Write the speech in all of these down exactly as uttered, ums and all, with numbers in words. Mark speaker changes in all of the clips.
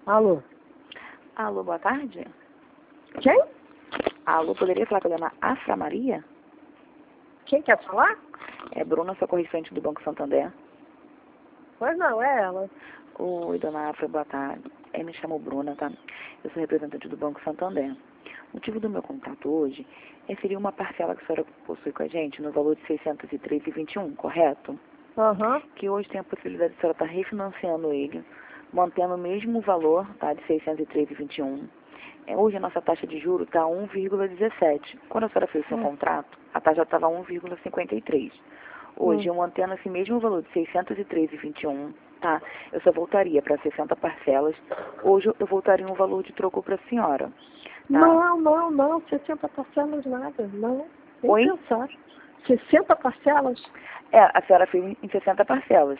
Speaker 1: Alô?
Speaker 2: Alô, boa tarde.
Speaker 1: Quem?
Speaker 2: Alô, poderia falar com a dona Afra Maria?
Speaker 1: Quem quer falar?
Speaker 2: É Bruna, socorristante do Banco Santander.
Speaker 1: Pois não, é ela.
Speaker 2: Oi, dona Afra, boa tarde. Eu me chamo Bruna, tá? Eu sou representante do Banco Santander. O motivo do meu contato hoje é seria uma parcela que a senhora possui com a gente no valor de seiscentos e três reais e vinte e um centavos, correto?
Speaker 1: Aham. Uhum.
Speaker 2: Que hoje tem a possibilidade de a senhora estar refinanciando ele, mantendo o mesmo valor, tá, de seiscentos e três reais e vinte e um centavos. É, hoje a nossa taxa de juros está um vírgula dezessete. Quando a senhora fez o seu
Speaker 1: Hum.
Speaker 2: contrato, a taxa estava um vírgula cinquenta e três. Hoje,
Speaker 1: Hum.
Speaker 2: eu mantendo esse mesmo valor de seiscentos e três reais e vinte e um centavos, tá? Eu só voltaria para sessenta parcelas. Hoje eu voltaria um valor de troco para a senhora. Tá?
Speaker 1: Não, não, não. sessenta parcelas nada. Não. Nem
Speaker 2: Oi?
Speaker 1: pensar. sessenta parcelas?
Speaker 2: É, a senhora fez em sessenta parcelas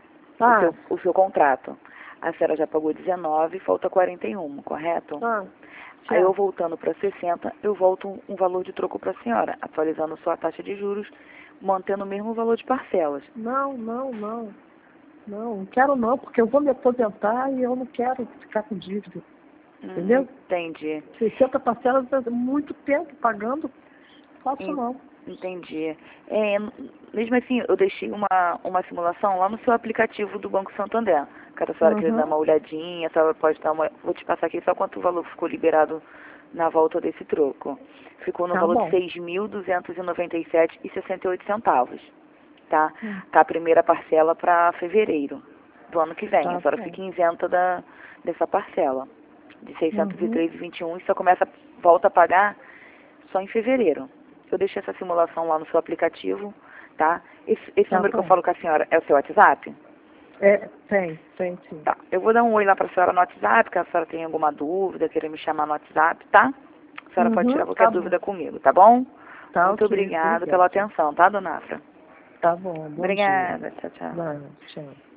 Speaker 2: o,
Speaker 1: Ah.
Speaker 2: seu, o seu contrato. A senhora já pagou dezenove, falta quarenta e um, correto?
Speaker 1: Ah.
Speaker 2: Aí eu
Speaker 1: Certo.
Speaker 2: voltando para sessenta, eu volto um, um valor de troco para a senhora, atualizando sua taxa de juros, mantendo o mesmo valor de parcelas.
Speaker 1: Não, não, não. Não, não quero não, porque eu vou me aposentar e eu não quero ficar com dívida.
Speaker 2: Hum,
Speaker 1: Entendeu?
Speaker 2: entendi.
Speaker 1: sessenta parcelas é muito tempo pagando. Faço
Speaker 2: En-
Speaker 1: não.
Speaker 2: Entendi. É, mesmo assim, eu deixei uma, uma simulação lá no seu aplicativo do Banco Santander. Caso a senhora queira dar uma
Speaker 1: Uhum.
Speaker 2: olhadinha, a senhora pode dar uma... Vou te passar aqui só quanto o valor ficou liberado na volta desse troco. Ficou no
Speaker 1: Tá
Speaker 2: valor de
Speaker 1: bom.
Speaker 2: seis mil duzentos e noventa e sete reais e sessenta e oito centavos. Tá?
Speaker 1: Hum.
Speaker 2: Tá a primeira parcela para fevereiro do ano que vem. A
Speaker 1: Tá
Speaker 2: senhora
Speaker 1: bom.
Speaker 2: fica isenta da, dessa parcela de seiscentos e
Speaker 1: Uhum.
Speaker 2: três reais e vinte e um centavos e só começa, volta a pagar só em fevereiro. Eu deixei essa simulação lá no seu aplicativo, tá? Esse, esse
Speaker 1: Tá
Speaker 2: número que eu
Speaker 1: bom.
Speaker 2: falo com a senhora é o seu WhatsApp?
Speaker 1: É, tem, tem sim.
Speaker 2: Tá. Eu vou dar um oi lá pra senhora no WhatsApp, caso a senhora tenha alguma dúvida, queira me chamar no WhatsApp, tá? A senhora pode tirar
Speaker 1: Uhum.
Speaker 2: qualquer
Speaker 1: Tá bom.
Speaker 2: dúvida comigo, tá bom?
Speaker 1: Tá
Speaker 2: Muito
Speaker 1: ok.
Speaker 2: obrigada
Speaker 1: Obrigada.
Speaker 2: pela atenção, tá, dona Afra?
Speaker 1: Tá bom. Bom dia.
Speaker 2: Obrigada. Tchau, tchau.
Speaker 1: Vai, tchau.